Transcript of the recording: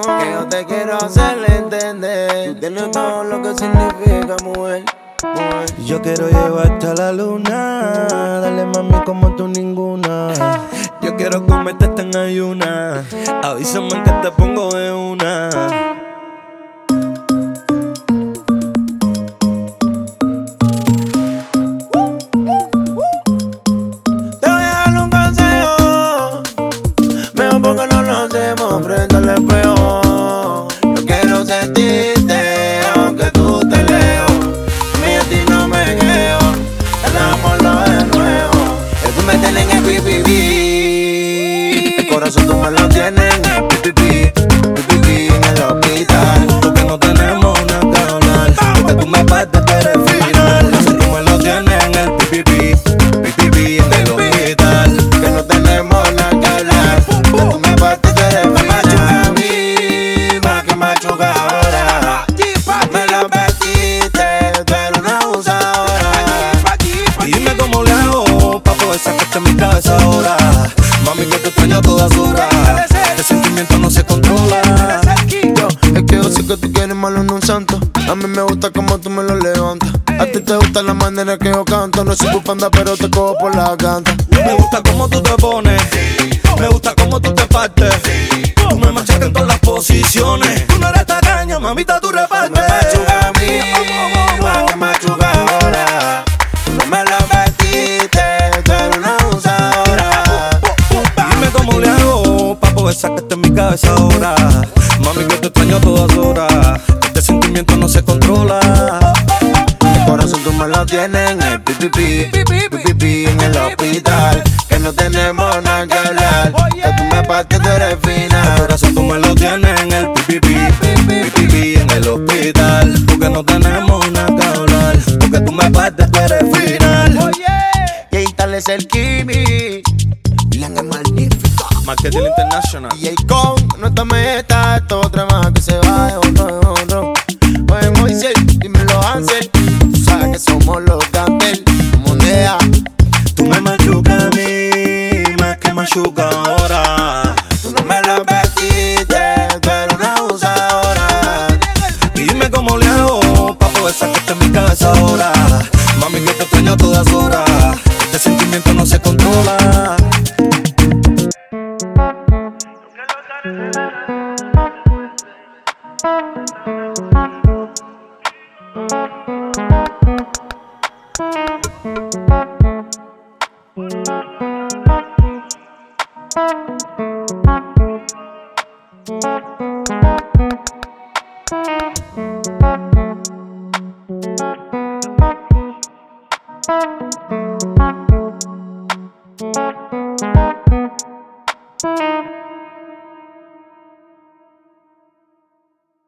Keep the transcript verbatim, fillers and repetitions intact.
que yo te quiero hacer entender. Tú tienes todo lo que significa mujer. Yo quiero llevarte a la luna, dale mami como tú ninguna. Yo quiero comerte hasta en ayuna, avísame que te pongo de una. Te voy a dar un consejo, mejor porque no lo hacemos frente al espejo. Yo quiero sentirte, aunque tú te lejos. A ti no me quedo, hagámoslo de nuevo. Que tú me tienes en el pipipi. El corazón tú me lo tienes en el pipipi. Pipipi en el hospital. Porque no tenemos nada que hablar, porque tú me partes de eres final. Tú me lo tienes en el pipipi. Pipipi en el hospital. Que no tenemos nada que hablar, porque tú me partes de eres final. Me machuca a mí, más que machuca ahora. Me lo metiste, tú eres una abusadora. Y dime cómo le hago pa' poder sacarte en mi cabeza ahora. Mami, que te extraño a todas horas. Este sentimiento no se controla. Yo, es que yo sé que tú quieres malo en un santo. A mí me gusta como tú me lo levantas. A ti te gusta la manera que yo canto. No soy tu panda, pero te cojo por la canta. Me gusta cómo tú te pones, me gusta cómo tú te partes. Tú me machacas en todas las posiciones. Tú no eres tacaña, mamita, tú repartes. Me machuca a mí, más que machuca ahora. Tú no me lo metiste, tú eres una abusadora. Dime cómo le hago pa' poder sacarte en mi cabeza ahora. Mami, que te extraño a todas horas. Este sentimiento no se controla. El corazón tú me lo tienes en el pipipi. Pipipi en el hospital. Que no tenemos nada que hablar, que tú me partes de eres El final. corazón tú me lo tienes en el pipipi. Pipipi en el hospital. Porque no tenemos nada que hablar, porque tú me partes de eres final. Y ahí tal es el Kimi. Dylan es magnífico. Marketing International. Y el con no te metas, esto